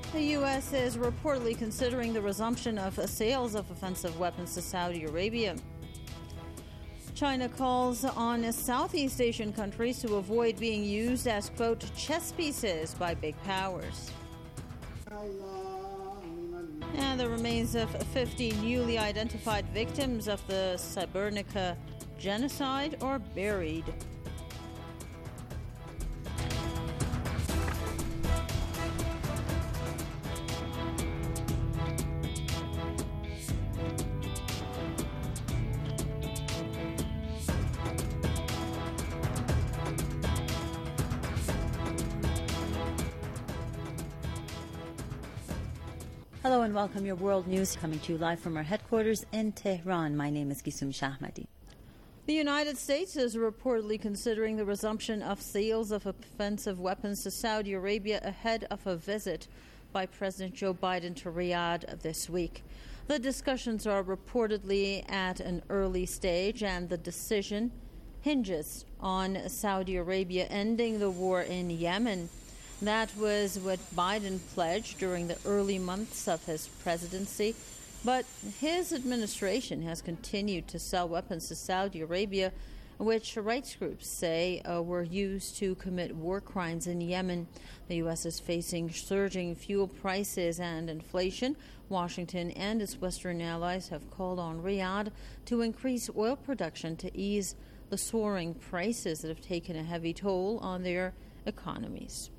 The U.S. is reportedly considering the resumption of sales of offensive weapons to Saudi Arabia. China calls on Southeast Asian countries to avoid being used as, quote, chess pieces by big powers. And the remains of 50 newly identified victims of the Srebrenica genocide are buried. Hello and welcome. Your world news coming to you live from our headquarters in Tehran. My name is Gisum Shahmadi. The United States is reportedly considering the resumption of sales of offensive weapons to Saudi Arabia ahead of a visit by President Joe Biden to Riyadh this week. The discussions are reportedly at an early stage, and the decision hinges on Saudi Arabia ending the war in Yemen. That was what Biden pledged during the early months of his presidency. But his administration has continued to sell weapons to Saudi Arabia, which rights groups say were used to commit war crimes in Yemen. The U.S. is facing surging fuel prices and inflation. Washington and its Western allies have called on Riyadh to increase oil production to ease the soaring prices that have taken a heavy toll on their economies.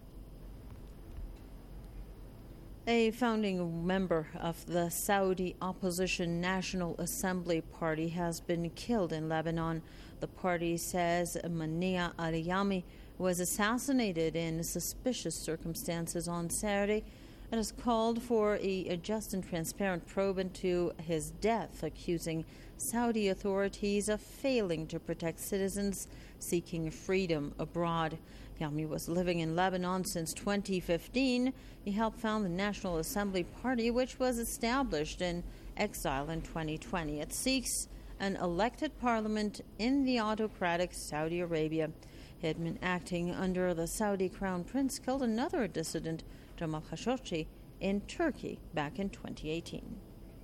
A founding member of the Saudi opposition National Assembly Party has been killed in Lebanon. The party says Mania Al-Yami was assassinated in suspicious circumstances on Saturday. It has called for a just and transparent probe into his death, accusing Saudi authorities of failing to protect citizens seeking freedom abroad. Yami was living in Lebanon since 2015. He helped found the National Assembly Party, which was established in exile in 2020. It seeks an elected parliament in the autocratic Saudi Arabia. He had been acting under the Saudi crown prince, killed another dissident, Jamal Khashoggi, in Turkey back in 2018.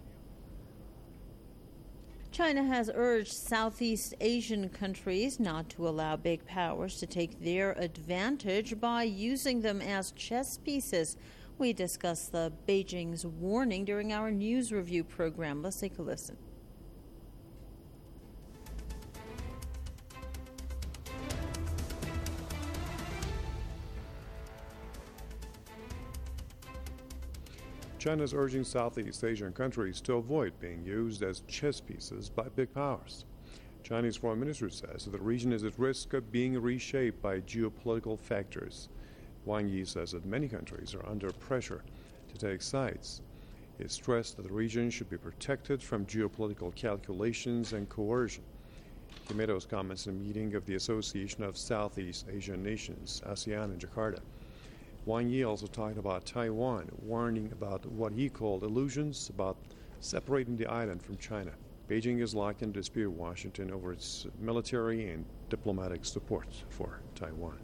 China has urged Southeast Asian countries not to allow big powers to take their advantage by using them as chess pieces. We discussed Beijing's warning during our news review program. Let's take a listen. China is urging Southeast Asian countries to avoid being used as chess pieces by big powers. Chinese Foreign Ministry says that the region is at risk of being reshaped by geopolitical factors. Wang Yi says that many countries are under pressure to take sides. He stressed that the region should be protected from geopolitical calculations and coercion. He made those comments in a meeting of the Association of Southeast Asian Nations, ASEAN, in Jakarta. Wang Yi also talked about Taiwan, warning about what he called illusions about separating the island from China. Beijing is locked in dispute with Washington over its military and diplomatic support for Taiwan.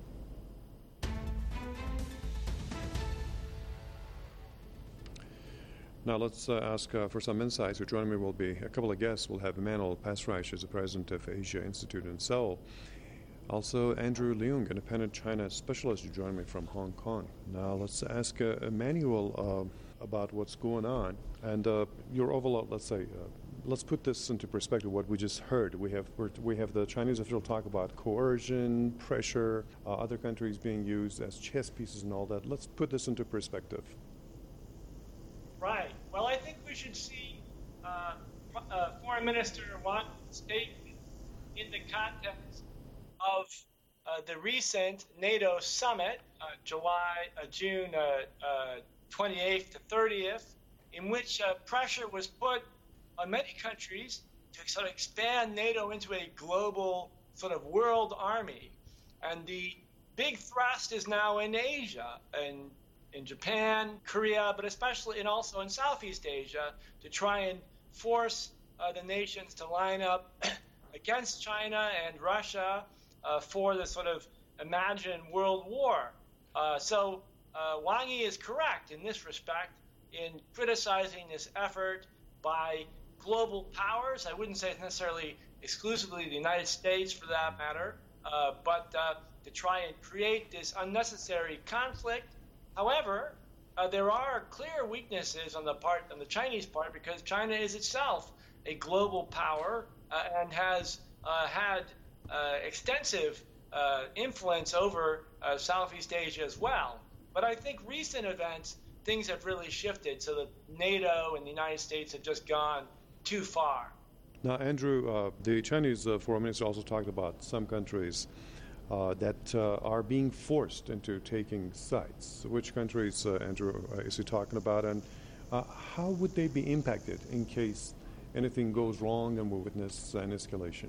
Now let's ask for some insights. Who joining me will be a couple of guests. We'll have Emmanuel Pasriche, who's the president of Asia Institute in Seoul. Also, Andrew Leung, independent China specialist, who joined me from Hong Kong. Now, let's ask Emmanuel about what's going on and your overall. Let's put this into perspective. What we just heard, we have the Chinese official talk about coercion, pressure, other countries being used as chess pieces, and all that. Let's put this into perspective. Right. Well, I think we should see Foreign Minister Wang's statement in the context of the recent NATO summit, June 28th to 30th, in which pressure was put on many countries to sort of expand NATO into a global sort of world army. And the big thrust is now in Asia, and in Japan, Korea, but especially and also in Southeast Asia, to try and force the nations to line up against China and Russia for the sort of imagined world war. So Wang Yi is correct in this respect in criticizing this effort by global powers. I wouldn't say it's necessarily exclusively the United States for that matter, but to try and create this unnecessary conflict. However, there are clear weaknesses on the Chinese part, because China is itself a global power and has had extensive influence over Southeast Asia as well. But I think recent events, things have really shifted so that NATO and the United States have just gone too far. Now, Andrew, the Chinese foreign minister also talked about some countries that are being forced into taking sides. Which countries, Andrew, is he talking about, and how would they be impacted in case anything goes wrong and we witness an escalation?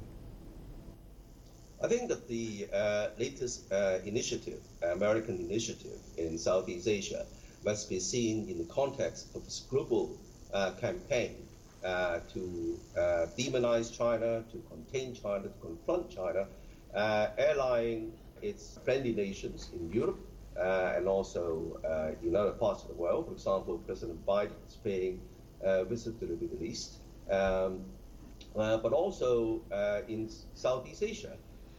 I think that the latest American initiative in Southeast Asia, must be seen in the context of this global campaign to demonize China, to contain China, to confront China, allying its friendly nations in Europe and also in other parts of the world. For example, President Biden is paying a visit to the Middle East, but also in Southeast Asia.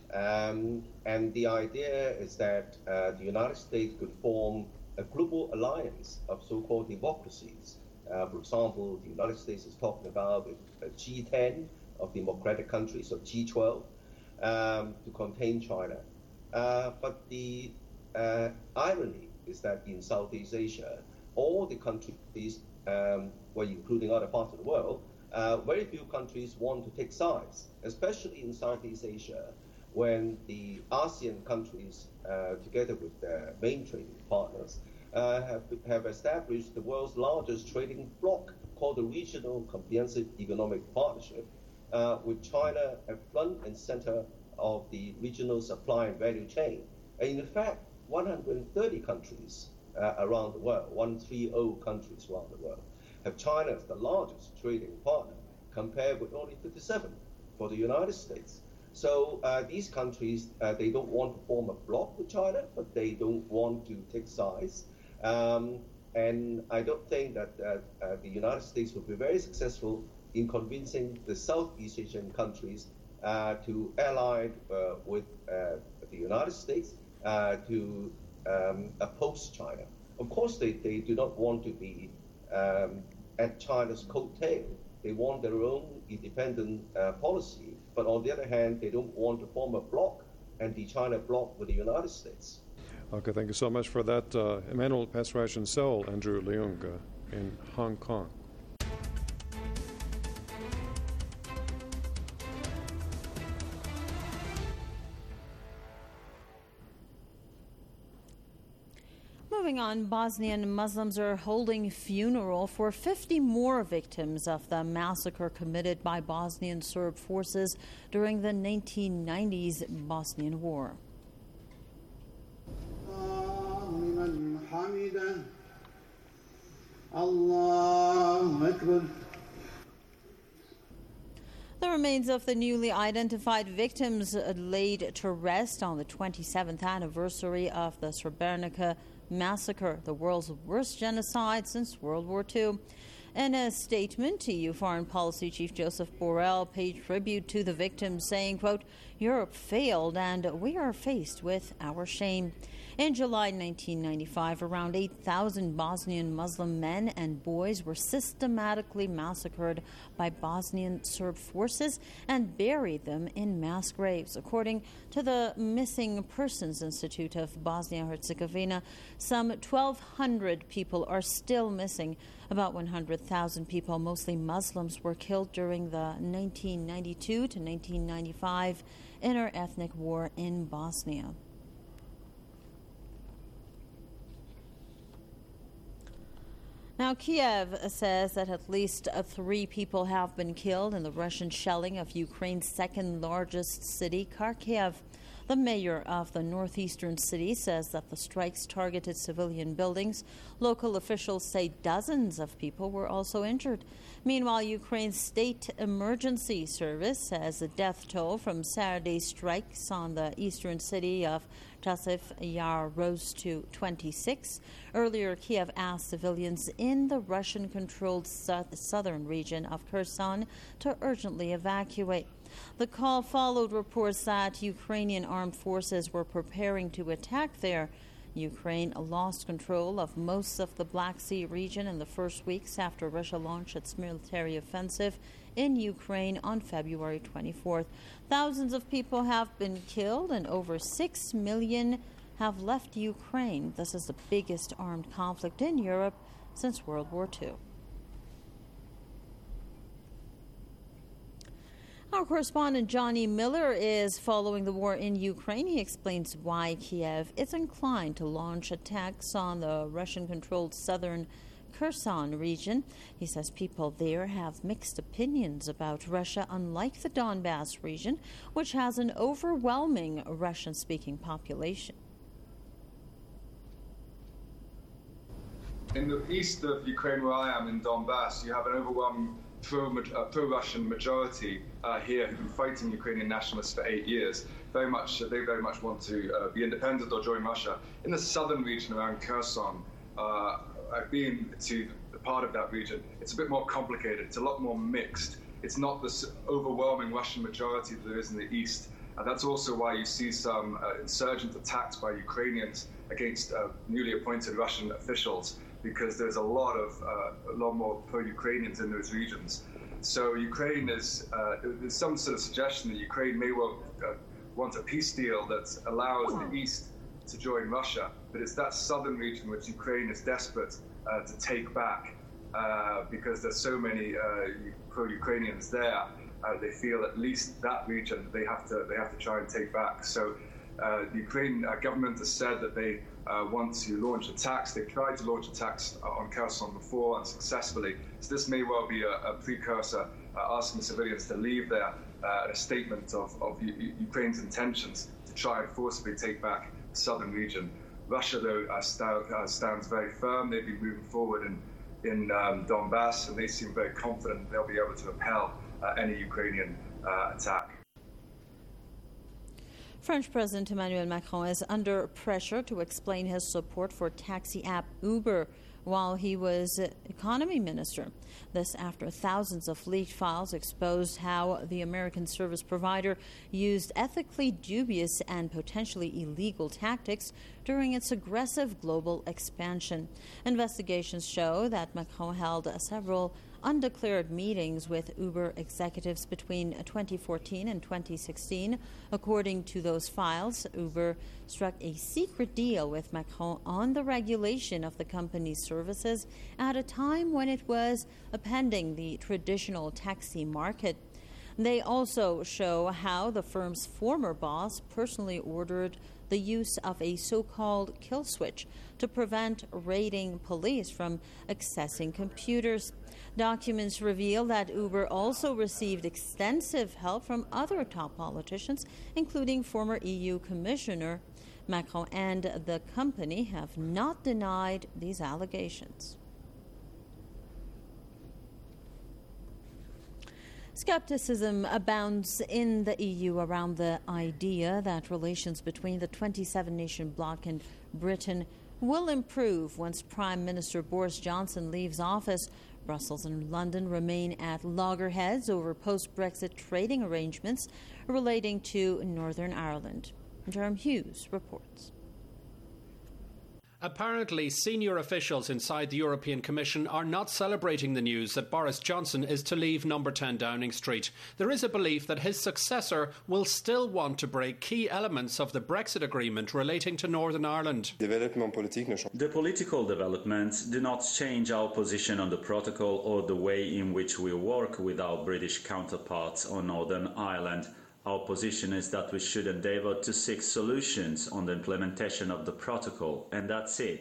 And the idea is that the United States could form a global alliance of so-called democracies. For example, the United States is talking about a G10 of democratic countries, or G12, to contain China. But the irony is that in Southeast Asia, all the countries, well, including other parts of the world, very few countries want to take sides, especially in Southeast Asia, when the ASEAN countries, together with their main trading partners, have established the world's largest trading bloc called the Regional Comprehensive Economic Partnership, with China at front and center of the regional supply and value chain. And in fact, 130 countries around the world, 130 countries around the world, have China as the largest trading partner, compared with only 57 for the United States. So these countries, they don't want to form a bloc with China, but they don't want to take sides. And I don't think that the United States will be very successful in convincing the Southeast Asian countries to ally with the United States to oppose China. Of course, they do not want to be at China's coattail. They want their own independent policy. But on the other hand, they don't want to form a bloc, and the China bloc with the United States. Okay, thank you so much for that. Emmanuel Pasrash in Seoul, Andrew Leung in Hong Kong. Moving on, Bosnian Muslims are holding funeral for 50 more victims of the massacre committed by Bosnian Serb forces during the 1990s Bosnian War. The remains of the newly identified victims laid to rest on the 27th anniversary of the Srebrenica massacre, the world's worst genocide since World War II. In a statement, EU Foreign Policy Chief Joseph Borrell paid tribute to the victims, saying, quote, "Europe failed and we are faced with our shame." In July 1995, around 8,000 Bosnian Muslim men and boys were systematically massacred by Bosnian Serb forces and buried them in mass graves. According to the Missing Persons Institute of Bosnia-Herzegovina, some 1,200 people are still missing. About 100,000 people, mostly Muslims, were killed during the 1992 to 1995 inter-ethnic war in Bosnia. Now, Kiev says that at least 3 people have been killed in the Russian shelling of Ukraine's second largest city, Kharkiv. The mayor of the northeastern city says that the strikes targeted civilian buildings. Local officials say dozens of people were also injured. Meanwhile, Ukraine's state emergency service says the death toll from Saturday's strikes on the eastern city of Chasiv Yar rose to 26. Earlier, Kiev asked civilians in the Russian-controlled southern region of Kherson to urgently evacuate. The call followed reports that Ukrainian armed forces were preparing to attack there. Ukraine lost control of most of the Black Sea region in the first weeks after Russia launched its military offensive in Ukraine on February 24th. Thousands of people have been killed and over 6 million have left Ukraine. This is the biggest armed conflict in Europe since World War II. Our correspondent Johnny Miller is following the war in Ukraine. He explains why Kiev is inclined to launch attacks on the Russian-controlled southern Kherson region. He says people there have mixed opinions about Russia, unlike the Donbass region, which has an overwhelming Russian-speaking population. In the east of Ukraine, where I am, in Donbass, you have an overwhelming pro-Russian majority here who've been fighting Ukrainian nationalists for 8 years. They very much want to be independent or join Russia. In the southern region around Kherson, I've been to the part of that region. It's a bit more complicated. It's a lot more mixed. It's not this overwhelming Russian majority that there is in the east. And that's also why you see some insurgent attacks by Ukrainians against newly appointed Russian officials, because there's a lot more pro-Ukrainians in those regions. So Ukraine is, there's some sort of suggestion that Ukraine may well want a peace deal that allows the East to join Russia, but it's that southern region which Ukraine is desperate to take back because there's so many pro-Ukrainians there. They feel at least that region they have to try and take back. So the Ukrainian government has said that they want to launch attacks. They've tried to launch attacks on Kherson before unsuccessfully. So this may well be a precursor, asking civilians to leave there, a statement of Ukraine's intentions to try and forcibly take back the southern region. Russia, though, stands very firm. They've been moving forward in Donbass, and they seem very confident they'll be able to repel any Ukrainian attack. French President Emmanuel Macron is under pressure to explain his support for taxi app Uber while he was economy minister. This after thousands of leaked files exposed how the American service provider used ethically dubious and potentially illegal tactics during its aggressive global expansion. Investigations show that Macron held several undeclared meetings with Uber executives between 2014 and 2016. According to those files, Uber struck a secret deal with Macron on the regulation of the company's services at a time when it was appending the traditional taxi market. They also show how the firm's former boss personally ordered the use of a so-called kill switch to prevent raiding police from accessing computers. Documents reveal that Uber also received extensive help from other top politicians, including former EU Commissioner. Macron and the company have not denied these allegations. Skepticism abounds in the EU around the idea that relations between the 27-nation bloc and Britain will improve once Prime Minister Boris Johnson leaves office. Brussels and London remain at loggerheads over post-Brexit trading arrangements relating to Northern Ireland. Jerome Hughes reports. Apparently, senior officials inside the European Commission are not celebrating the news that Boris Johnson is to leave number 10 Downing Street. There is a belief that his successor will still want to break key elements of the Brexit agreement relating to Northern Ireland. The political developments do not change our position on the protocol or the way in which we work with our British counterparts on Northern Ireland. Our position is that we should endeavour to seek solutions on the implementation of the protocol, and that's it.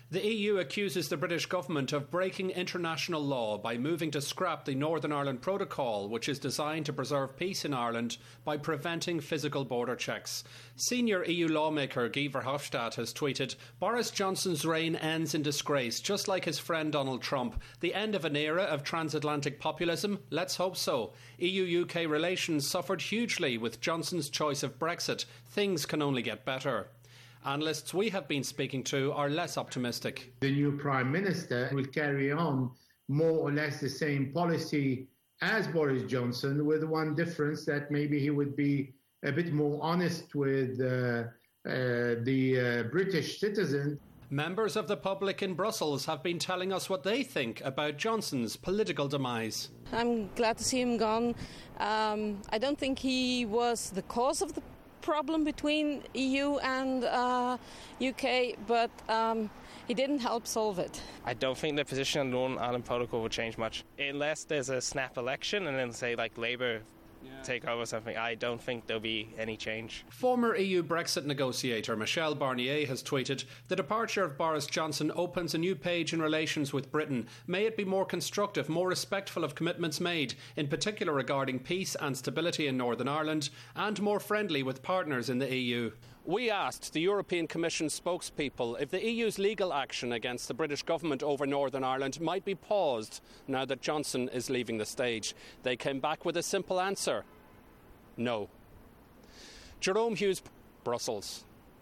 The EU accuses the British government of breaking international law by moving to scrap the Northern Ireland Protocol, which is designed to preserve peace in Ireland by preventing physical border checks. Senior EU lawmaker Guy Verhofstadt has tweeted, "Boris Johnson's reign ends in disgrace, just like his friend Donald Trump. The end of an era of transatlantic populism? Let's hope so. EU-UK relations suffered hugely with Johnson's choice of Brexit. Things can only get better." Analysts we have been speaking to are less optimistic. The new Prime Minister will carry on more or less the same policy as Boris Johnson, with one difference, that maybe he would be a bit more honest with the British citizen. Members of the public in Brussels have been telling us what they think about Johnson's political demise. I'm glad to see him gone. I don't think he was the cause of the problem between EU and UK, but he didn't help solve it. I don't think the position on the Northern Ireland Protocol will change much. Unless there's a snap election and then, say, like Labour take over something, I don't think there'll be any change. Former EU Brexit negotiator Michel Barnier has tweeted, "The departure of Boris Johnson opens a new page in relations with Britain. May it be more constructive, more respectful of commitments made, in particular regarding peace and stability in Northern Ireland, and more friendly with partners in the EU." We asked the European Commission spokespeople if the EU's legal action against the British government over Northern Ireland might be paused now that Johnson is leaving the stage. They came back with a simple answer: no. Jerome Hughes, Brussels.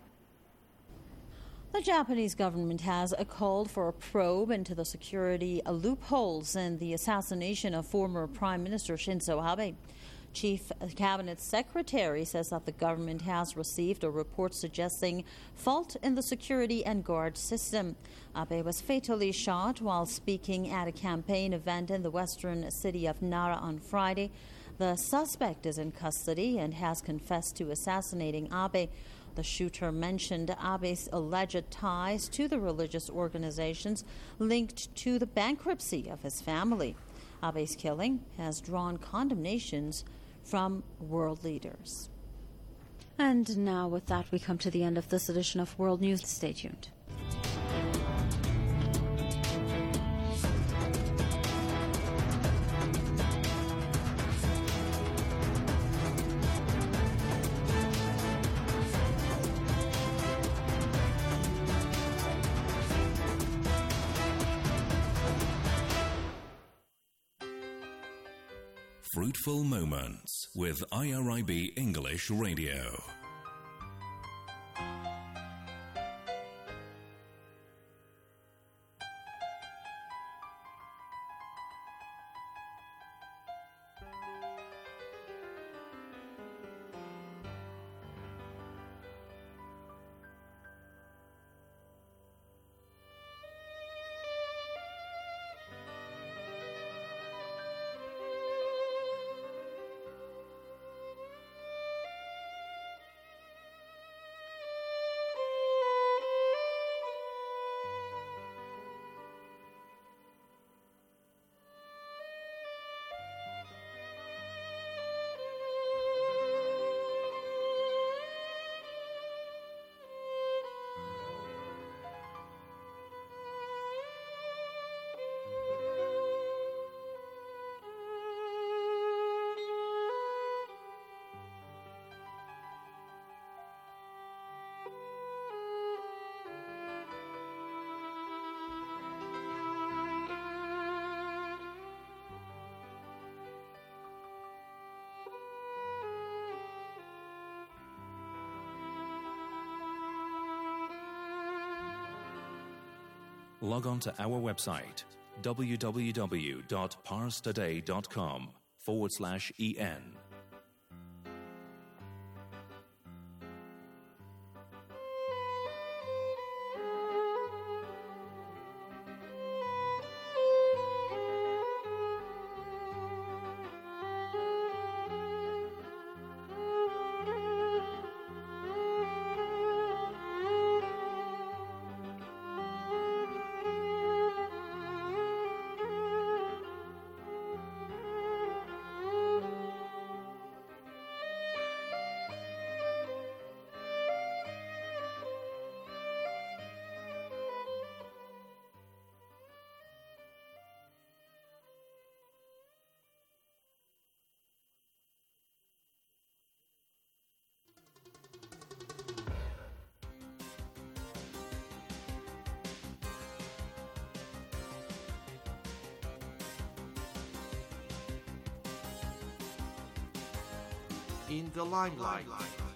The Japanese government has called for a probe into the security loopholes in the assassination of former Prime Minister Shinzo Abe. Chief Cabinet Secretary says that the government has received a report suggesting fault in the security and guard system. Abe was fatally shot while speaking at a campaign event in the western city of Nara on Friday. The suspect is in custody and has confessed to assassinating Abe. The shooter mentioned Abe's alleged ties to the religious organizations linked to the bankruptcy of his family. Abe's killing has drawn condemnations from world leaders. And now with that, we come to the end of this edition of World News. Stay tuned. Fruitful Moments with IRIB English Radio. Log on to our website, www.parstoday.com/en. in the limelight.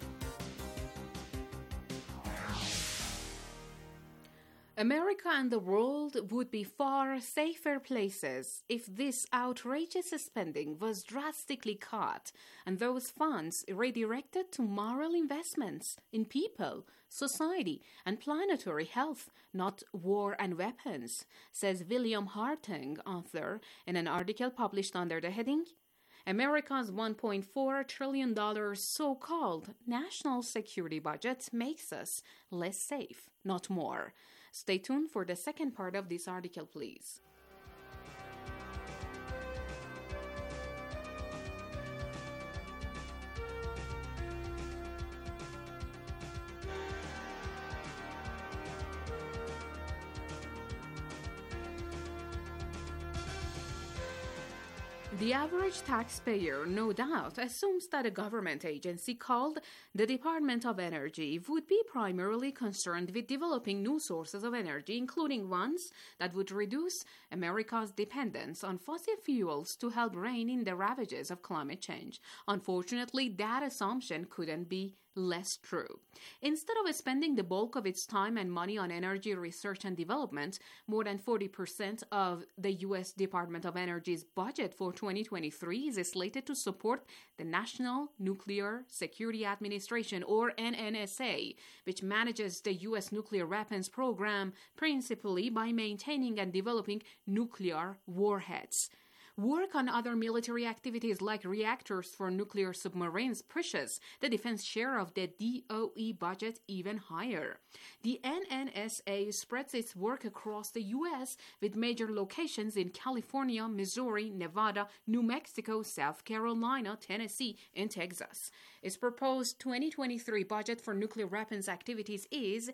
America and the world would be far safer places if this outrageous spending was drastically cut and those funds redirected to moral investments in people, society, and planetary health, not war and weapons, says William Hartung, author, in an article published under the heading America's $1.4 trillion so-called national security budget makes us less safe, not more. Stay tuned for the second part of this article, please. The average taxpayer, no doubt, assumes that a government agency called the Department of Energy would be primarily concerned with developing new sources of energy, including ones that would reduce America's dependence on fossil fuels to help rein in the ravages of climate change. Unfortunately, that assumption couldn't be less true. Instead of spending the bulk of its time and money on energy research and development, more than 40% of the U.S. Department of Energy's budget for 2023 is slated to support the National Nuclear Security Administration, or NNSA, which manages the U.S. nuclear weapons program principally by maintaining and developing nuclear warheads. Work on other military activities like reactors for nuclear submarines pushes the defense share of the DOE budget even higher. The NNSA spreads its work across the U.S. with major locations in California, Missouri, Nevada, New Mexico, South Carolina, Tennessee, and Texas. Its proposed 2023 budget for nuclear weapons activities is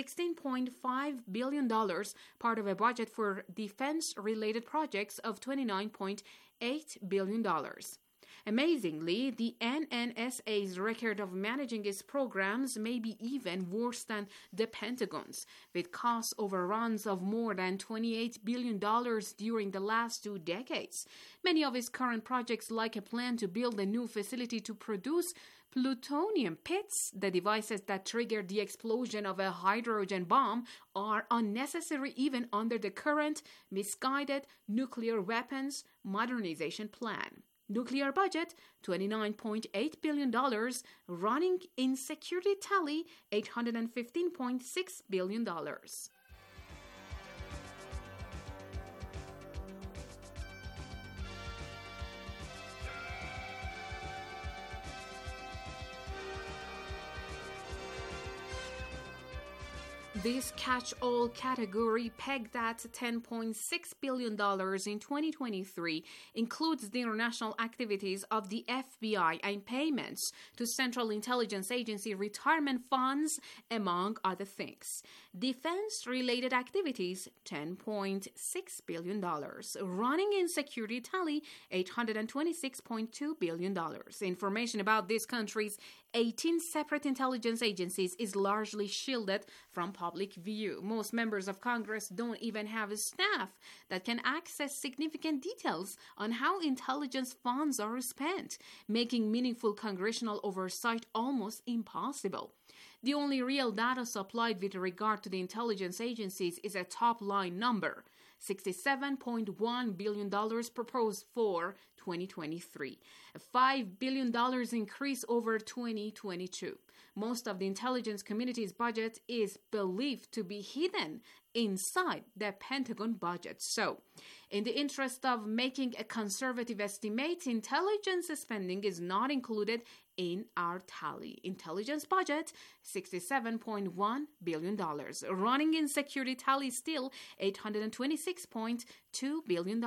$16.5 billion, part of a budget for defense-related projects of $29.8 billion. Amazingly, the NNSA's record of managing its programs may be even worse than the Pentagon's, with cost overruns of more than $28 billion during the last 2 decades. Many of its current projects, like a plan to build a new facility to produce plutonium pits, the devices that trigger the explosion of a hydrogen bomb, are unnecessary even under the current misguided nuclear weapons modernization plan. Nuclear budget, $29.8 billion, running in security tally, $815.6 billion. This catch-all category, pegged at $10.6 billion in 2023, includes the international activities of the FBI and payments to Central Intelligence Agency retirement funds, among other things. Defense-related activities, $10.6 billion. Running in security tally, $826.2 billion. Information about this country's 18 separate intelligence agencies is largely shielded from public view. Most members of Congress don't even have a staff that can access significant details on how intelligence funds are spent, making meaningful congressional oversight almost impossible. The only real data supplied with regard to the intelligence agencies is a top-line number, $67.1 billion proposed for 2023, a $5 billion increase over 2022. Most of the intelligence community's budget is believed to be hidden inside the Pentagon budget. So, in the interest of making a conservative estimate, intelligence spending is not included in our tally. Intelligence budget, $67.1 billion. Running in security tally still $826.2 billion.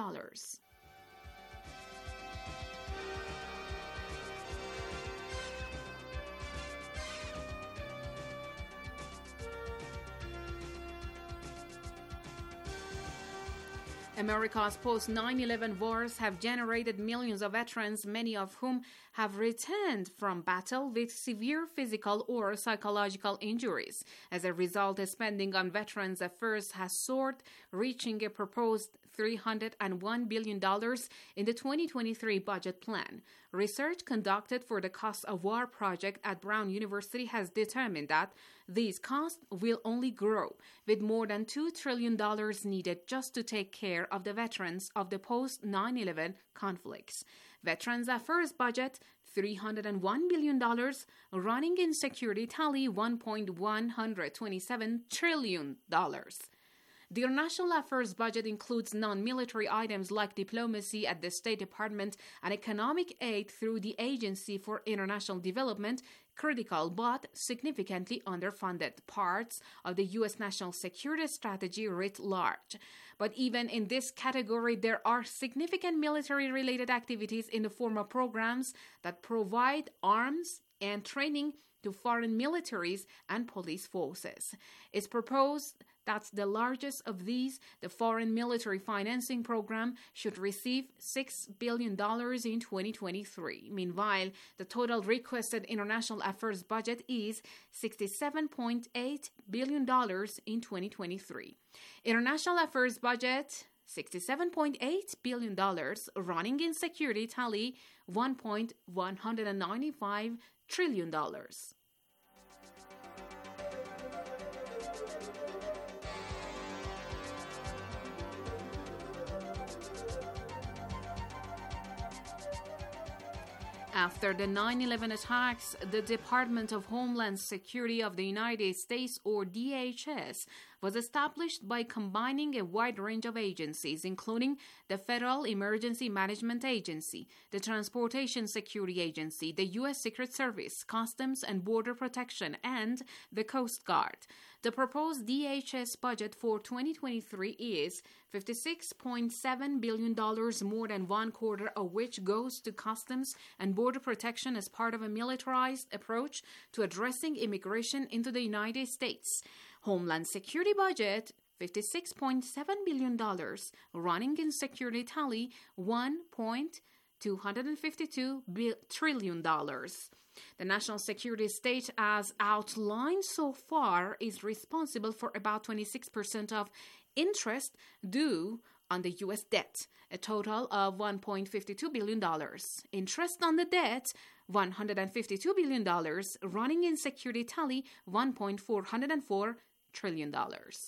America's post-9/11 wars have generated millions of veterans, many of whom have returned from battle with severe physical or psychological injuries. As a result, spending on Veterans Affairs has soared, reaching a proposed $301 billion in the 2023 budget plan. Research conducted for the Cost of War project at Brown University has determined that these costs will only grow, with more than $2 trillion needed just to take care of the veterans of the post-9/11 conflicts. Veterans Affairs budget, $301 billion, running in security tally $1.127 trillion. The International Affairs budget includes non-military items like diplomacy at the State Department and economic aid through the Agency for International Development, critical but significantly underfunded parts of the U.S. national security strategy writ large. But even in this category, there are significant military-related activities in the form of programs that provide arms and training to foreign militaries and police forces. It's proposed that the largest of these, the Foreign Military Financing Program, should receive $6 billion in 2023. Meanwhile, the total requested International Affairs budget is $67.8 billion in 2023. International Affairs budget, $67.8 billion, running in security tally $1.195 trillion. After the 9/11 attacks, the Department of Homeland Security of the United States, or DHS, was established by combining a wide range of agencies, including the Federal Emergency Management Agency, the Transportation Security Agency, the U.S. Secret Service, Customs and Border Protection, and the Coast Guard. The proposed DHS budget for 2023 is $56.7 billion, more than one quarter of which goes to Customs and Border Protection as part of a militarized approach to addressing immigration into the United States. Homeland Security budget, $56.7 billion, running in security tally $1.252 trillion. The national security state, as outlined so far, is responsible for about 26% of interest due on the U.S. debt, a total of $1.52 billion. Interest on the debt, $152 billion, running in security tally $1.404 trillion.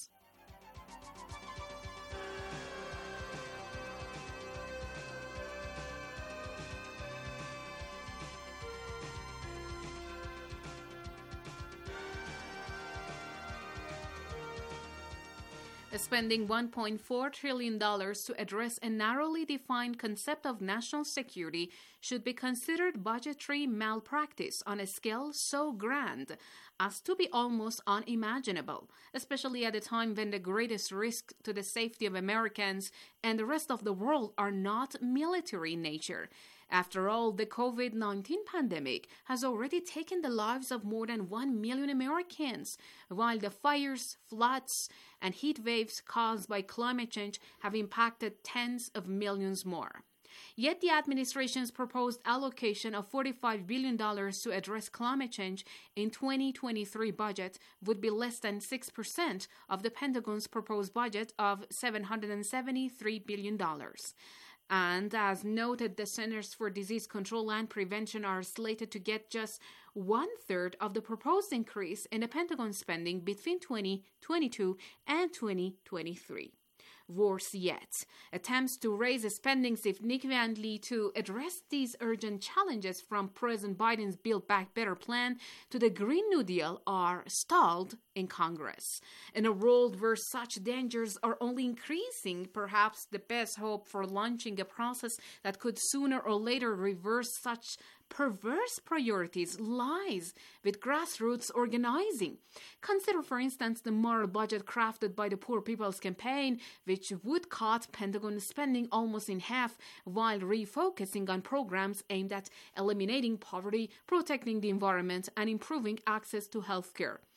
Spending $1.4 trillion to address a narrowly defined concept of national security should be considered budgetary malpractice on a scale so grand as to be almost unimaginable, especially at a time when the greatest risk to the safety of Americans and the rest of the world are not military in nature. After all, the COVID-19 pandemic has already taken the lives of more than 1 million Americans, while the fires, floods, and heat waves caused by climate change have impacted tens of millions more. Yet the administration's proposed allocation of $45 billion to address climate change in 2023 budget would be less than 6% of the Pentagon's proposed budget of $773 billion. And as noted, the Centers for Disease Control and Prevention are slated to get just 1/3 of the proposed increase in the Pentagon spending between 2022 and 2023. Worse yet, attempts to raise spending significantly to address these urgent challenges, from President Biden's Build Back Better plan to the Green New Deal, are stalled in Congress. In a world where such dangers are only increasing, perhaps the best hope for launching a process that could sooner or later reverse such perverse priorities lies with grassroots organizing. Consider, for instance, the moral budget crafted by the Poor People's Campaign, which would cut Pentagon spending almost in half while refocusing on programs aimed at eliminating poverty, protecting the environment, and improving access to health care.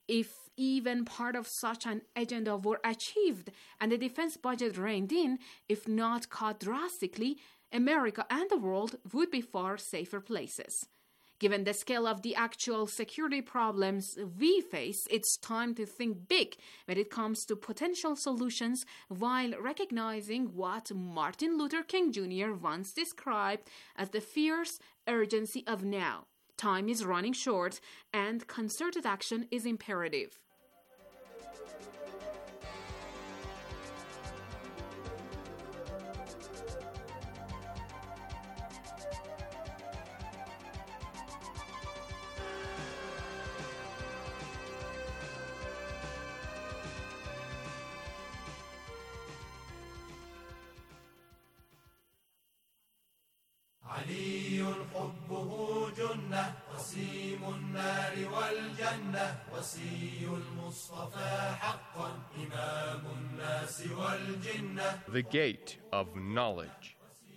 if even part of such an agenda were achieved and the defense budget reined in, if not cut drastically, America and the world would be far safer places. Given the scale of the actual security problems we face, it's time to think big when it comes to potential solutions while recognizing what Martin Luther King Jr. once described as the fierce urgency of now. Time is running short and concerted action is imperative. علي حبه جنة وسيم النار والجنة وسي المصطفى حقا إمام الناس والجنة. The Gate of Knowledge.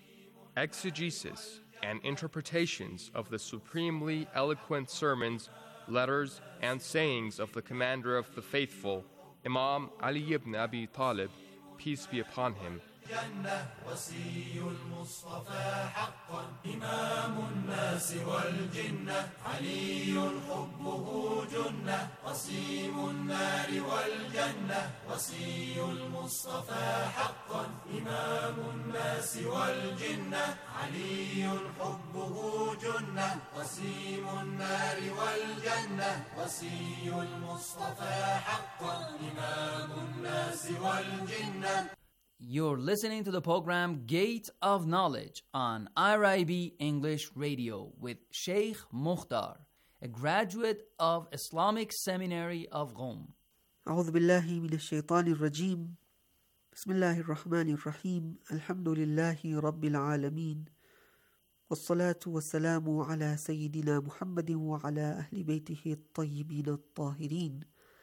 Exegesis and interpretations of the supremely eloquent sermons, letters, and sayings of the Commander of the Faithful, Imam Ali ibn Abi Talib, peace be upon him. جنة وسي المصطفى حقا إمام الناس والجنة علي حبه جنة وسيم النار والجنة وسي المصطفى حقا إمام الناس والجنة علي حبه جنة وسيم النار والجنة وسي المصطفى حقا إمام الناس والجنة. You're listening to the program Gate of Knowledge on IRIB English Radio with Sheikh Mukhtar, a graduate of Islamic Seminary of Qom. أعوذ بالله من الشيطان الرجيم. بسم الله الرحمن الرحيم. الحمد لله رب العالمين. والصلاة والسلام على سيدنا محمد وعلى أهل بيته الطيبين الطاهرين.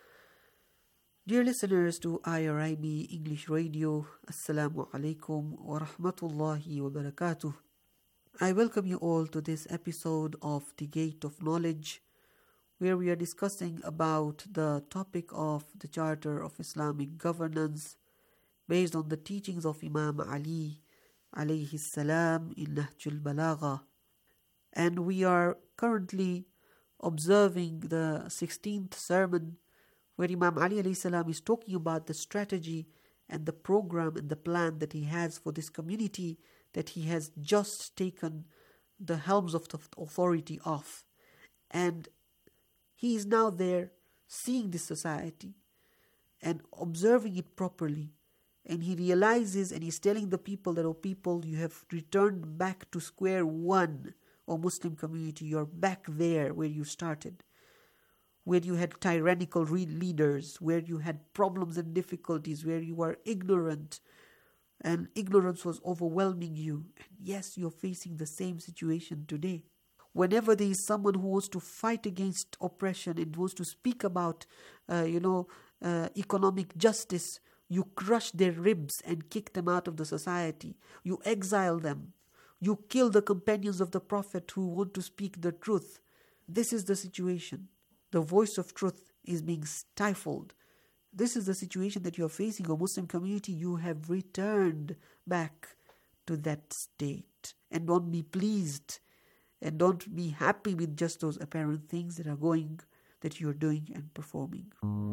Dear listeners to IRIB English Radio, Assalamu alaikum wa rahmatullahi wa barakatuh. I welcome you all to this episode of The Gate of Knowledge, where we are discussing about the topic of the Charter of Islamic Governance based on the teachings of Imam Ali alayhi salam in Nahjul Balagha. And we are currently observing the 16th sermon where Imam Ali alayhi salam is talking about the strategy and the program and the plan that he has for this community that he has just taken the helms of the authority of. And he is now there seeing this society and observing it properly. And he realizes and he's telling the people that, oh people, you have returned back to square one, O Muslim community. You're back there where you started, where you had tyrannical leaders, where you had problems and difficulties, where you were ignorant and ignorance was overwhelming you. And yes, you're facing the same situation today. Whenever there is someone who wants to fight against oppression and wants to speak about, economic justice, you crush their ribs and kick them out of the society. You exile them. You kill the companions of the Prophet who want to speak the truth. This is the situation. The voice of truth is being stifled. This is the situation that you are facing, O Muslim community. You have returned back to that state. And don't be pleased and don't be happy with just those apparent things that you're doing and performing.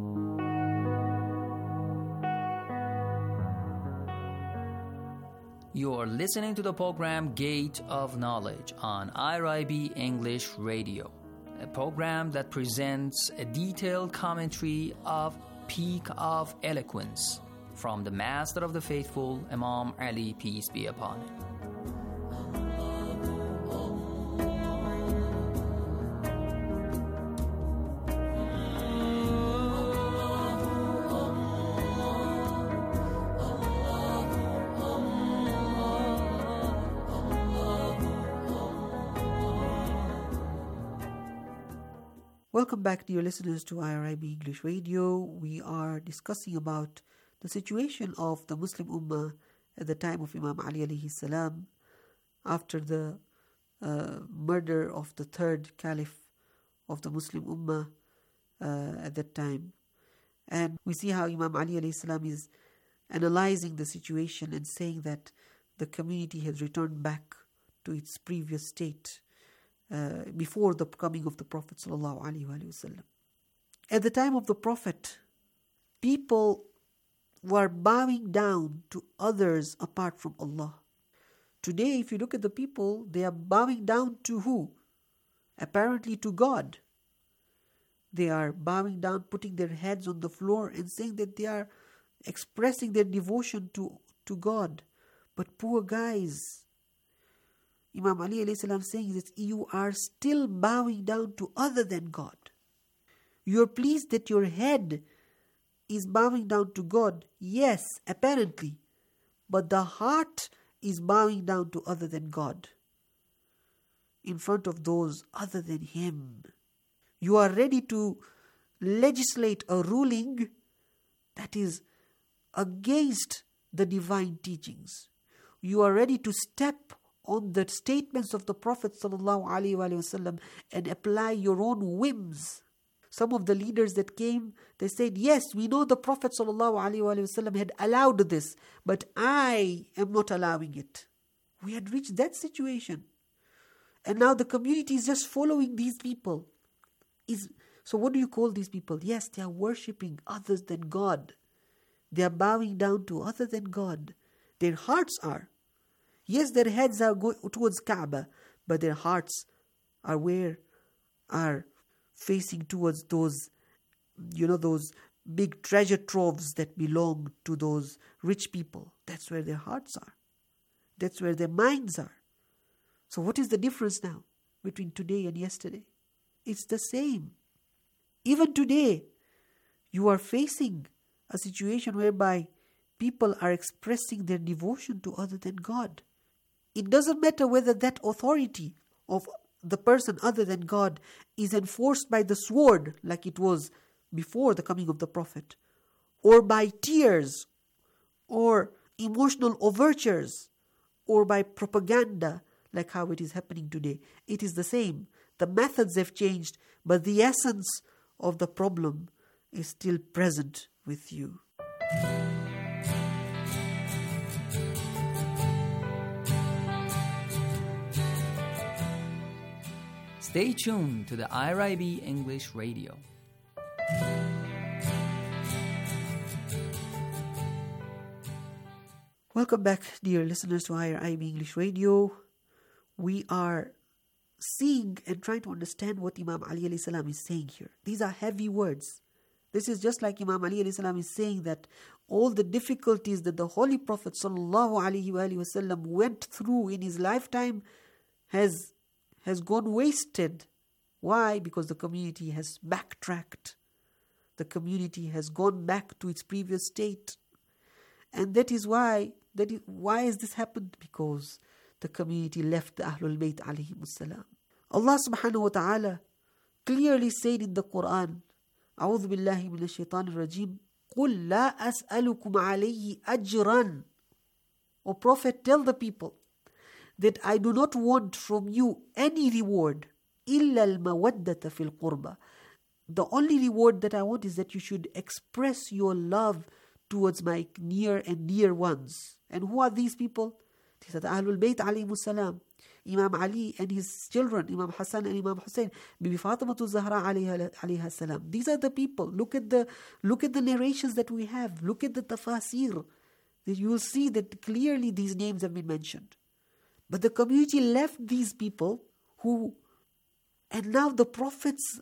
You're listening to the program Gate of Knowledge on IRIB English Radio, a program that presents a detailed commentary of Peak of Eloquence from the Master of the Faithful, Imam Ali, peace be upon him. Welcome back, dear listeners, to IRIB English Radio. We are discussing about the situation of the Muslim Ummah at the time of Imam Ali alayhi salam, after the murder of the third caliph of the Muslim Ummah, at that time. And we see how Imam Ali alayhi salam is analyzing the situation and saying that the community has returned back to its previous state before the coming of the Prophet sallallahu alaihi wasallam. At the time of the Prophet, people were bowing down to others apart from Allah. Today, if you look at the people, they are bowing down to who? Apparently to God. They are bowing down, putting their heads on the floor and saying that they are expressing their devotion to God. But poor guys, Imam Ali alayhi salam saying that you are still bowing down to other than God. You are pleased that your head is bowing down to God. Yes, apparently. But the heart is bowing down to other than God. In front of those other than Him. You are ready to legislate a ruling that is against the divine teachings. You are ready to step on the statements of the Prophet ﷺ and apply your own whims. Some of the leaders that came, they said, yes, we know the Prophet ﷺ had allowed this, but I am not allowing it. We had reached that situation. And now the community is just following these people. So what do you call these people? Yes, they are worshipping others than God. They are bowing down to other than God. Their hearts are. Yes, their heads are going towards Kaaba, but their hearts are facing towards those big treasure troves that belong to those rich people. That's where their hearts are. That's where their minds are. So what is the difference now between today and yesterday? It's the same. Even today, you are facing a situation whereby people are expressing their devotion to other than God. It doesn't matter whether that authority of the person other than God is enforced by the sword, like it was before the coming of the Prophet, or by tears, or emotional overtures, or by propaganda, like how it is happening today. It is the same. The methods have changed, but the essence of the problem is still present with you. Stay tuned to the IRIB English Radio. Welcome back, dear listeners, to IRIB English Radio. We are seeing and trying to understand what Imam Ali alayhi salam is saying here. These are heavy words. This is just like Imam Ali alayhi salam is saying that all the difficulties that the Holy Prophet sallallahu alaihi wasallam went through in his lifetime has gone wasted. Why? Because the community has backtracked. The community has gone back to its previous state. And that is why has this happened? Because the community left the Ahlul Bayt alayhimus salam. Allah subhanahu wa ta'ala clearly said in the Quran, أعوذ بالله من الشيطان الرجيم قُلْ لَا أَسْأَلُكُمْ عَلَيْهِ أَجْرًا. O Prophet, tell the people that I do not want from you any reward. إِلَّا الْمَوَدَّةَ فِي الْقُرْبَةِ. The only reward that I want is that you should express your love towards my near and dear ones. And who are these people? These are the Ahlul Bayt alayhimus salam. Imam Ali and his children, Imam Hassan and Imam Hussein, Bibi Fatimatu Zahra alayha salam. These are the people. Look at the narrations that we have. Look at the tafasir. You will see that clearly these names have been mentioned. But the community left these people and now the Prophet's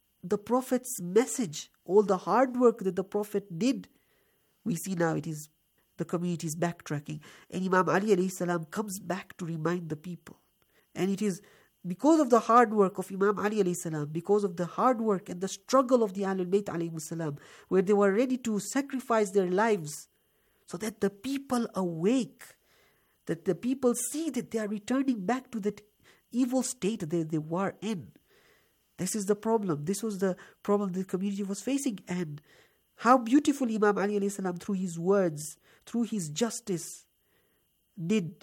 message, all the hard work that the Prophet did, we see now the community is backtracking. And Imam Ali alayhi salam comes back to remind the people. And it is because of the hard work of Imam Ali alayhi salam, because of the hard work and the struggle of the Ahlul Bayt alayhi salam, where they were ready to sacrifice their lives so that the people awake, that the people see that they are returning back to that evil state that they were in. This is the problem. This was the problem the community was facing. And how beautiful Imam Ali alayhi salam, through his words, through his justice, did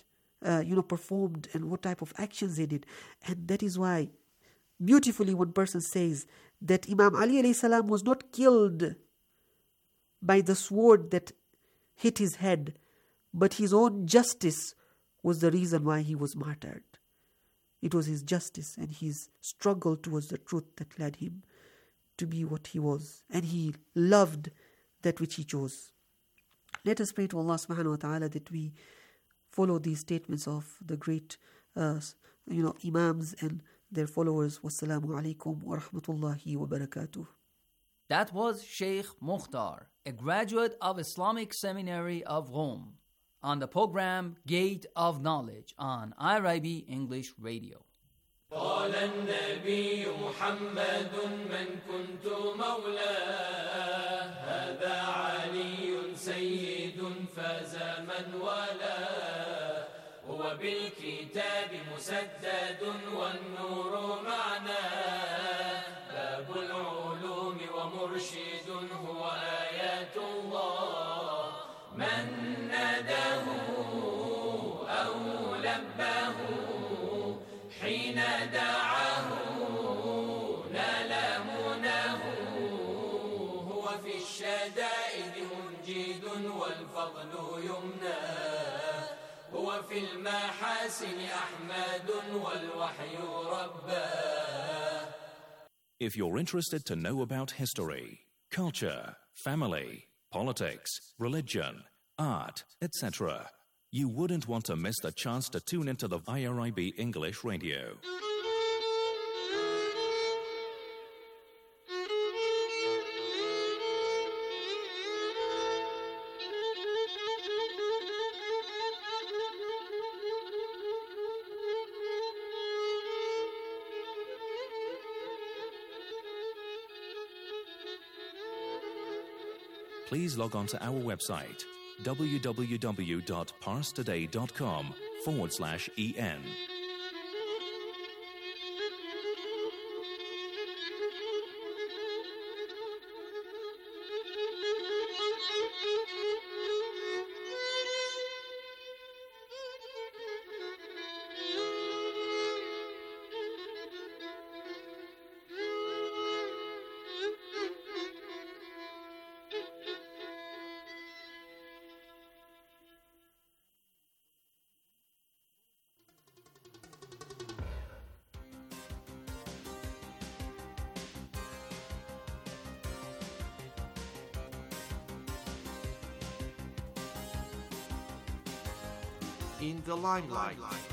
performed, and what type of actions he did. And that is why beautifully one person says that Imam Ali alayhi salam was not killed by the sword that hit his head, but his own justice was the reason why he was martyred. It was his justice and his struggle towards the truth that led him to be what he was. And he loved that which he chose. Let us pray to Allah subhanahu wa ta'ala that we follow these statements of the great Imams and their followers. Wassalamu alaikum wa rahmatullahi wa barakatuh. That was Sheikh Mukhtar, a graduate of Islamic Seminary of Rome, on the program Gate of Knowledge on IRIB English Radio. قال النبي محمد من كنت مولاه هذا علي سيد فاز من والاه هو بالكتاب مسدد والنور معناه باب العلوم ومرشد هو آيات الله من ناداه أو لباه حين دعاه نال مناه هو في الشدائد منجد والفضل يمناه هو في المحاسن أحمد والوحي رباه. If you're interested to know about history, culture, family, politics, religion, art, etc., you wouldn't want to miss the chance to tune into the IRIB English Radio. Please log on to our website www.parstoday.com/en. In the limelight.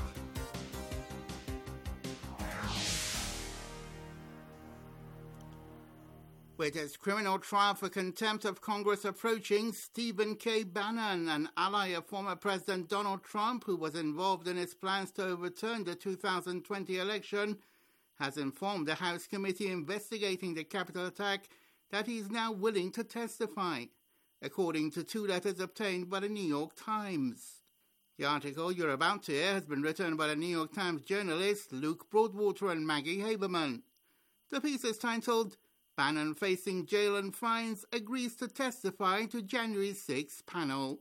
With his criminal trial for contempt of Congress approaching, Stephen K. Bannon, an ally of former President Donald Trump, who was involved in his plans to overturn the 2020 election, has informed the House committee investigating the Capitol attack that he is now willing to testify, according to two letters obtained by the New York Times. The article you're about to hear has been written by the New York Times journalists Luke Broadwater and Maggie Haberman. The piece is titled, Bannon Facing Jail and Fines Agrees to Testify to January 6 Panel.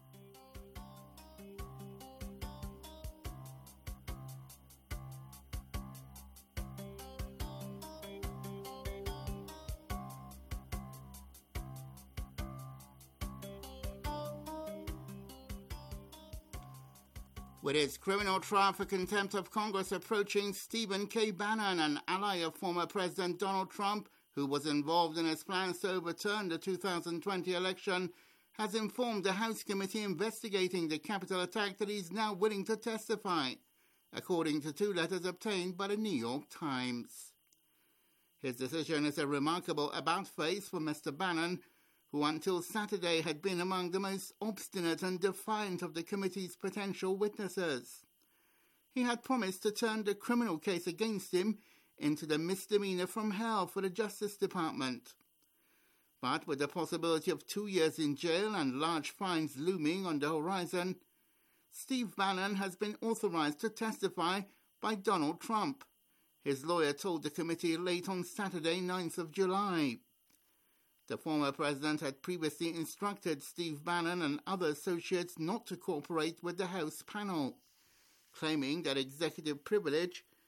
With his criminal trial for contempt of Congress approaching, Stephen K. Bannon, an ally of former President Donald Trump, who was involved in his plans to overturn the 2020 election, has informed the House committee investigating the Capitol attack that he is now willing to testify, according to two letters obtained by the New York Times. His decision is a remarkable about-face for Mr. Bannon, who until Saturday had been among the most obstinate and defiant of the committee's potential witnesses. He had promised to turn the criminal case against him into the misdemeanor from hell for the Justice Department. But with the possibility of 2 years in jail and large fines looming on the horizon, Steve Bannon has been authorized to testify by Donald Trump, his lawyer told the committee late on Saturday, 9th of July. The former president had previously instructed Steve Bannon and other associates not to cooperate with the House panel, claiming that executive privilege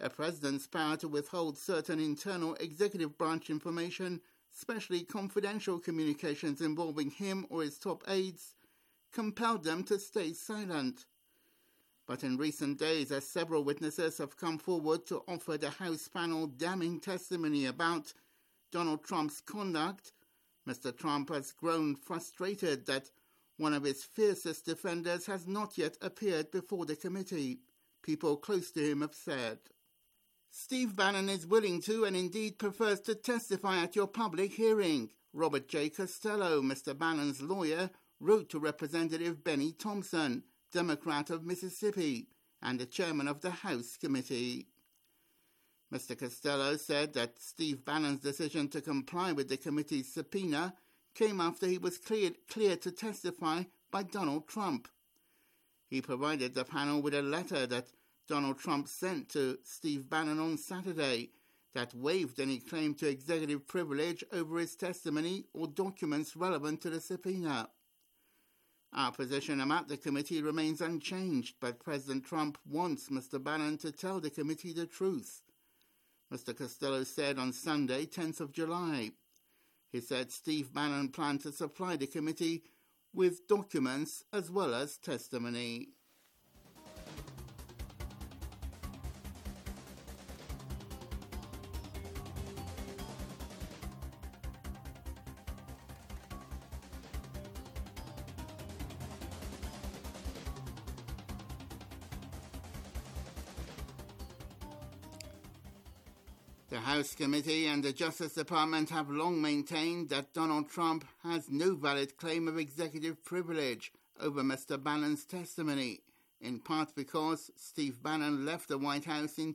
a president's power to withhold certain internal executive branch information, especially confidential communications involving him or his top aides, compelled them to stay silent. But in recent days, as several witnesses have come forward to offer the House panel damning testimony about Donald Trump's conduct, Mr. Trump has grown frustrated that one of his fiercest defenders has not yet appeared before the committee, people close to him have said. Steve Bannon is willing to and indeed prefers to testify at your public hearing, Robert J. Costello, Mr. Bannon's lawyer, wrote to Representative Benny Thompson, Democrat of Mississippi, and the chairman of the House committee. Mr. Costello said that Steve Bannon's decision to comply with the committee's subpoena came after he was cleared to testify by Donald Trump. He provided the panel with a letter that Donald Trump sent to Steve Bannon on Saturday that waived any claim to executive privilege over his testimony or documents relevant to the subpoena. Our position about the committee remains unchanged, but President Trump wants Mr. Bannon to tell the committee the truth, Mr. Costello said on Sunday, 10th of July. He said Steve Bannon planned to supply the committee with documents as well as testimony. The House Committee and the Justice Department have long maintained that Donald Trump has no valid claim of executive privilege over Mr. Bannon's testimony, in part because Steve Bannon left the White House in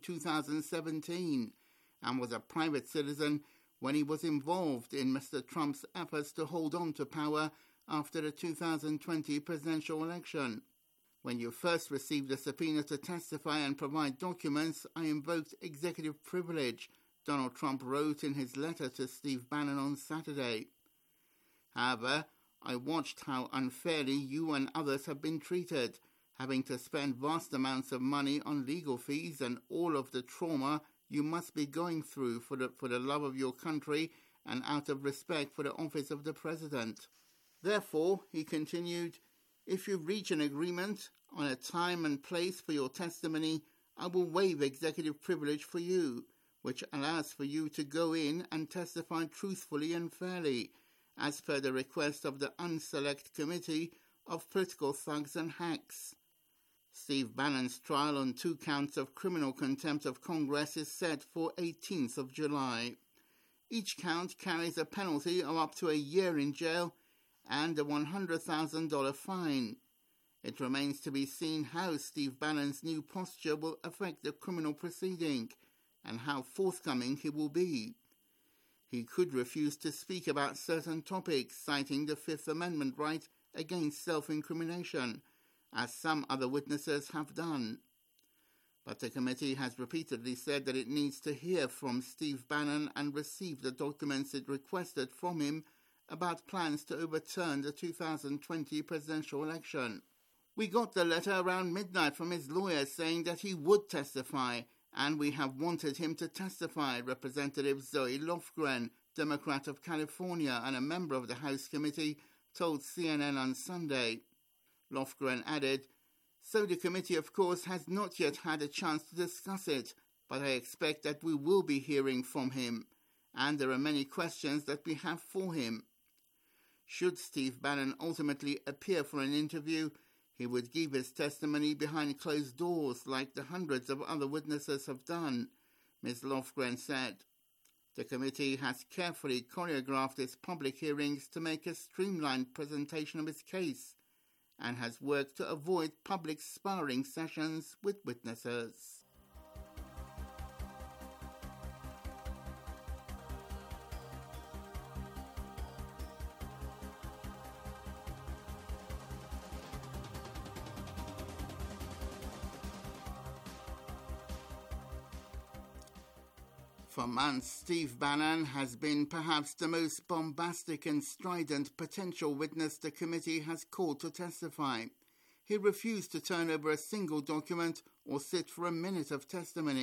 2017 and was a private citizen when he was involved in Mr. Trump's efforts to hold on to power after the 2020 presidential election. When you first received a subpoena to testify and provide documents, I invoked executive privilege, Donald Trump wrote in his letter to Steve Bannon on Saturday. However, I watched how unfairly you and others have been treated, having to spend vast amounts of money on legal fees and all of the trauma you must be going through for the love of your country and out of respect for the office of the president. Therefore, he continued, if you reach an agreement on a time and place for your testimony, I will waive executive privilege for you, which allows for you to go in and testify truthfully and fairly, as per the request of the Unselect Committee of Political Thugs and Hacks. Steve Bannon's trial on 2 counts of criminal contempt of Congress is set for 18th of July. Each count carries a penalty of up to a year in jail and a $100,000 fine. It remains to be seen how Steve Bannon's new posture will affect the criminal proceeding and how forthcoming he will be. He could refuse to speak about certain topics, citing the Fifth Amendment right against self-incrimination, as some other witnesses have done. But the committee has repeatedly said that it needs to hear from Steve Bannon and receive the documents it requested from him about plans to overturn the 2020 presidential election. We got the letter around midnight from his lawyer saying that he would testify, and we have wanted him to testify, Representative Zoe Lofgren, Democrat of California and a member of the House Committee, told CNN on Sunday. Lofgren added, so the committee, of course, has not yet had a chance to discuss it, but I expect that we will be hearing from him, and there are many questions that we have for him. Should Steve Bannon ultimately appear for an interview, he would give his testimony behind closed doors like the hundreds of other witnesses have done, Ms. Lofgren said. The committee has carefully choreographed its public hearings to make a streamlined presentation of its case and has worked to avoid public sparring sessions with witnesses. For months, Steve Bannon has been perhaps the most bombastic and strident potential witness the committee has called to testify. He refused to turn over a single document or sit for a minute of testimony.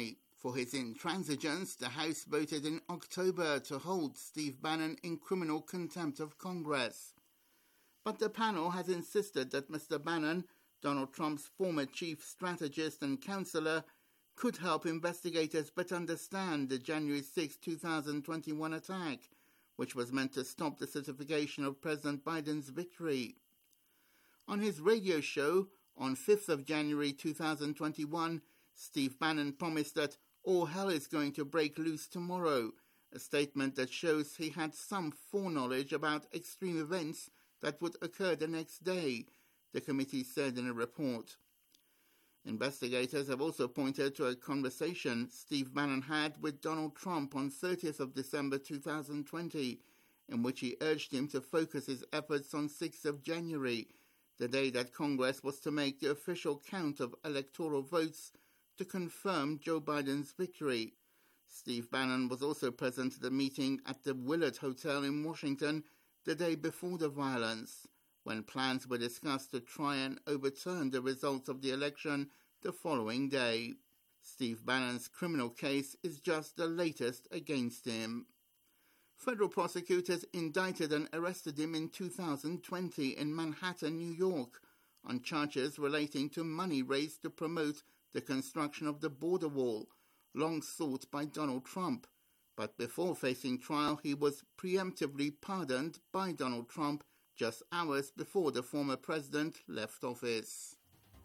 For his intransigence, the House voted in October to hold Steve Bannon in criminal contempt of Congress. But the panel has insisted that Mr. Bannon, Donald Trump's former chief strategist and counselor, could help investigators better understand the January 6, 2021 attack, which was meant to stop the certification of President Biden's victory. On his radio show on 5th of January 2021, Steve Bannon promised that all hell is going to break loose tomorrow, a statement that shows he had some foreknowledge about extreme events that would occur the next day, the committee said in a report. Investigators have also pointed to a conversation Steve Bannon had with Donald Trump on 30th of December 2020, in which he urged him to focus his efforts on 6th of January, the day that Congress was to make the official count of electoral votes to confirm Joe Biden's victory. Steve Bannon was also present at the meeting at the Willard Hotel in Washington the day before the violence, when plans were discussed to try and overturn the results of the election the following day. Steve Bannon's criminal case is just the latest against him. Federal prosecutors indicted and arrested him in 2020 in Manhattan, New York, on charges relating to money raised to promote the construction of the border wall, long sought by Donald Trump. But before facing trial, he was preemptively pardoned by Donald Trump just hours before the former president left office.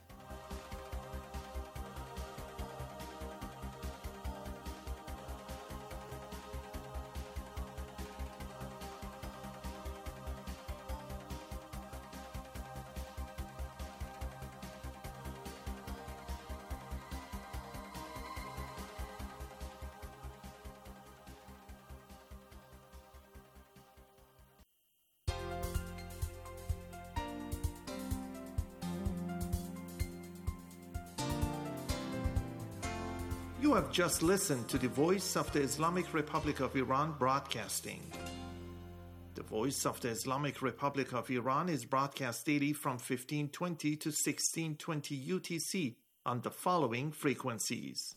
You have just listened to the Voice of the Islamic Republic of Iran broadcasting. The Voice of the Islamic Republic of Iran is broadcast daily from 1520 to 1620 UTC on the following frequencies.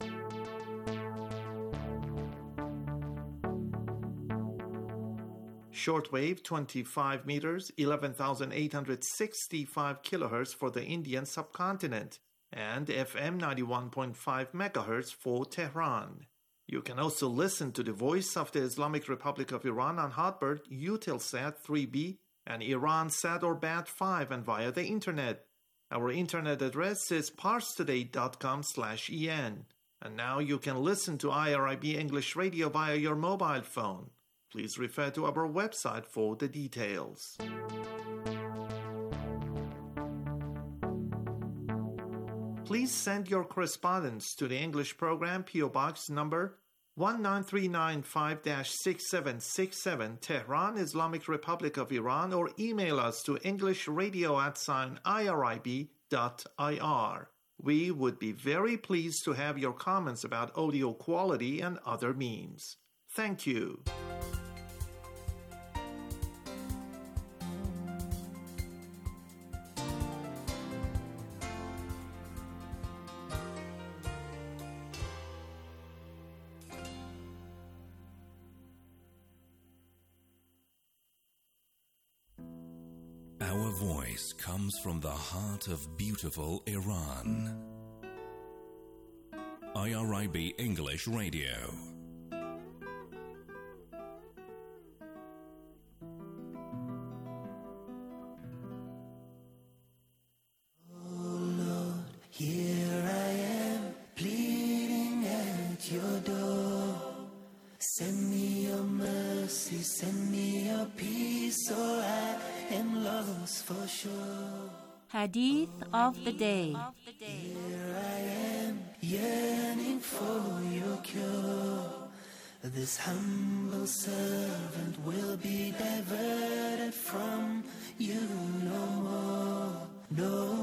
Shortwave 25 meters, 11,865 kilohertz for the Indian subcontinent, and FM 91.5 MHz for Tehran. You can also listen to the Voice of the Islamic Republic of Iran on Hotbird, Eutelsat 3B, and Iransat or Bat5 and via the Internet. Our Internet address is parstoday.com/en. And now you can listen to IRIB English Radio via your mobile phone. Please refer to our website for the details. Please send your correspondence to the English program, P.O. Box number 19395-6767, Tehran, Islamic Republic of Iran, or email us to englishradio@irib.ir. We would be very pleased to have your comments about audio quality and other means. Thank you. Our voice comes from the heart of beautiful Iran. IRIB English Radio. Here I am, pleading at your door. Send me your mercy, send me your peace, or I am lost for sure. Hadith of the Day. Here I am, yearning for your cure. This humble servant will be diverted from you no more, no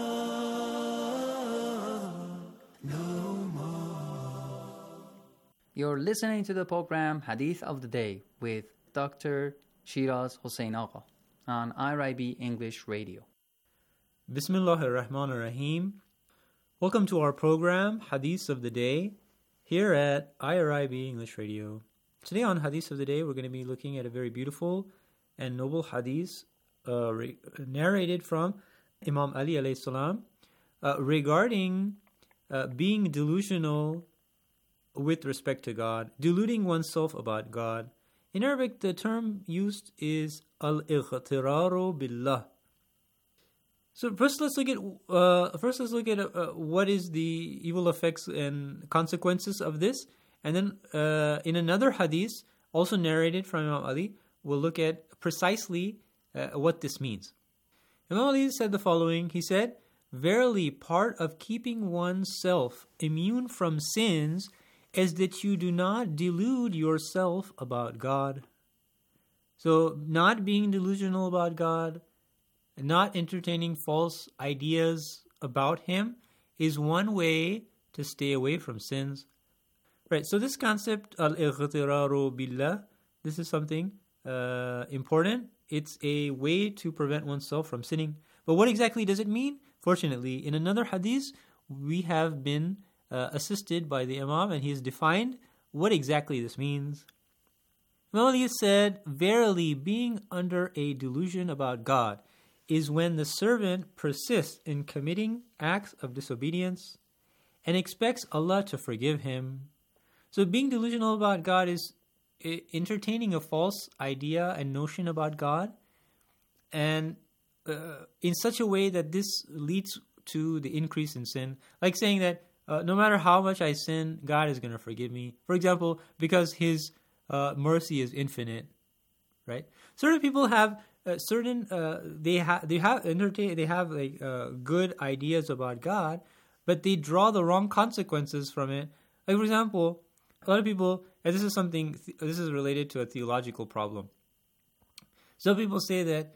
more, no more. You're listening to the program Hadith of the Day with Dr. Shiraz Hossein Agha on IRIB English Radio. Bismillahir Rahmanir Rahim. Welcome to our program Hadith of the Day, here at IRIB English Radio. Today on Hadith of the Day, we're going to be looking at a very beautiful and noble hadith narrated from Imam Ali alayhi salam regarding being delusional with respect to God, deluding oneself about God. In Arabic, the term used is al-ightiraru billah. So first, let's look at what is the evil effects and consequences of this, and then in another hadith, also narrated from Imam Ali, we'll look at precisely what this means. Imam Ali said the following. He said, "Verily, part of keeping oneself immune from sins is that you do not delude yourself about God." So, not being delusional about God, not entertaining false ideas about Him is one way to stay away from sins. Right, so this concept, al-ightiraru billah, this is something important. It's a way to prevent oneself from sinning. But what exactly does it mean? Fortunately, in another hadith, we have been assisted by the Imam, and he has defined what exactly this means. Imam Ali said, "Verily, being under a delusion about God is when the servant persists in committing acts of disobedience and expects Allah to forgive him." So being delusional about God is entertaining a false idea and notion about God, and in such a way that this leads to the increase in sin. Like saying that no matter how much I sin, God is going to forgive me. For example, because His mercy is infinite, right? Certain people have they have good ideas about God, but they draw the wrong consequences from it. Like for example, a lot of people, and this is related to a theological problem. Some people say that,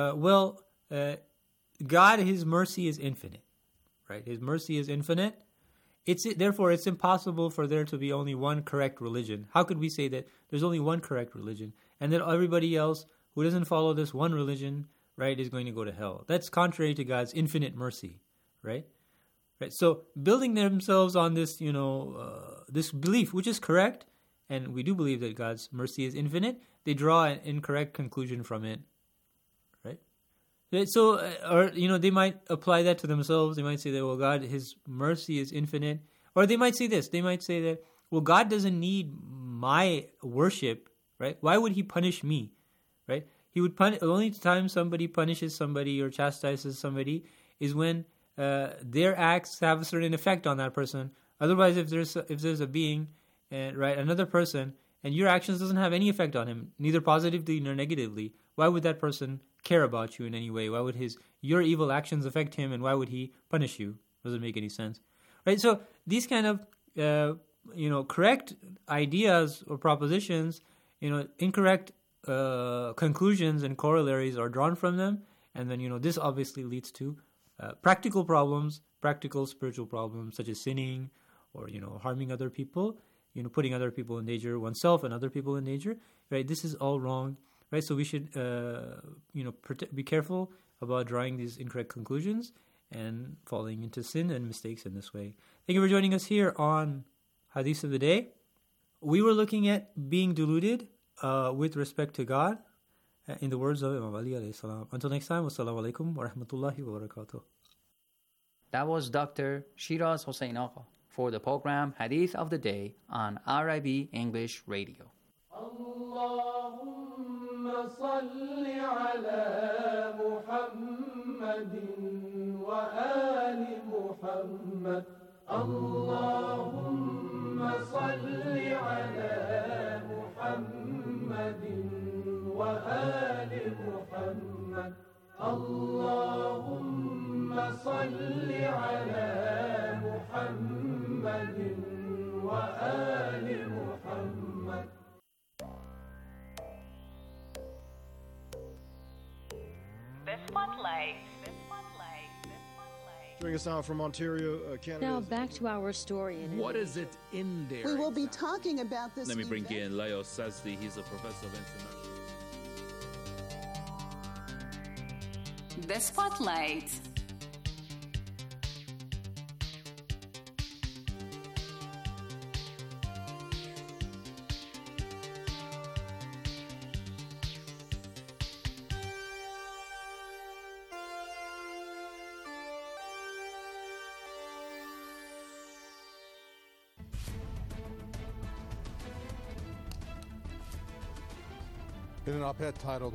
God, His mercy is infinite, right? His mercy is infinite. Therefore, it's impossible for there to be only one correct religion. How could we say that there's only one correct religion, and that everybody else who doesn't follow this one religion, right, is going to go to hell? That's contrary to God's infinite mercy, right? Right. So building themselves on this, this belief, which is correct, and we do believe that God's mercy is infinite, they draw an incorrect conclusion from it, right? So, they might apply that to themselves. They might say that, well, God, His mercy is infinite. Or they might say this. They might say that, well, God doesn't need my worship, right? Why would He punish me, right? He would punish. The only time somebody punishes somebody or chastises somebody is when their acts have a certain effect on that person. Otherwise, if there's a being, right, another person, and your actions doesn't have any effect on him, neither positively nor negatively, why would that person care about you in any way? Why would your evil actions affect him, and why would he punish you? Doesn't make any sense, right? So these kind of correct ideas or propositions, incorrect conclusions and corollaries are drawn from them, and then this obviously leads to practical problems, practical spiritual problems such as sinning or harming other people, putting other people in danger, oneself and other people in danger. Right? This is all wrong. Right? So we should be careful about drawing these incorrect conclusions and falling into sin and mistakes in this way. Thank you for joining us here on Hadith of the Day. We were looking at being deluded with respect to God, in the words of Imam Ali alayhi salam. Until next time, wassalamu alaikum wa rahmatullahi wa barakatuh. That was Dr. Shiraz Hossein Agha for the program Hadith of the Day on RIB English Radio. Allahumma salli ala Muhammadin wa ali Muhammad. Allahumma salli ala Muhammadin وآل محمد اللهم صل على محمد وآل محمد. The Spotlight. Joining us now from Ontario, Canada. Now back to our story. What is it in there? We will be talking about this. Let me bring in Leo Sazdi. He's a professor of international. The Spotlight. In an op-ed titled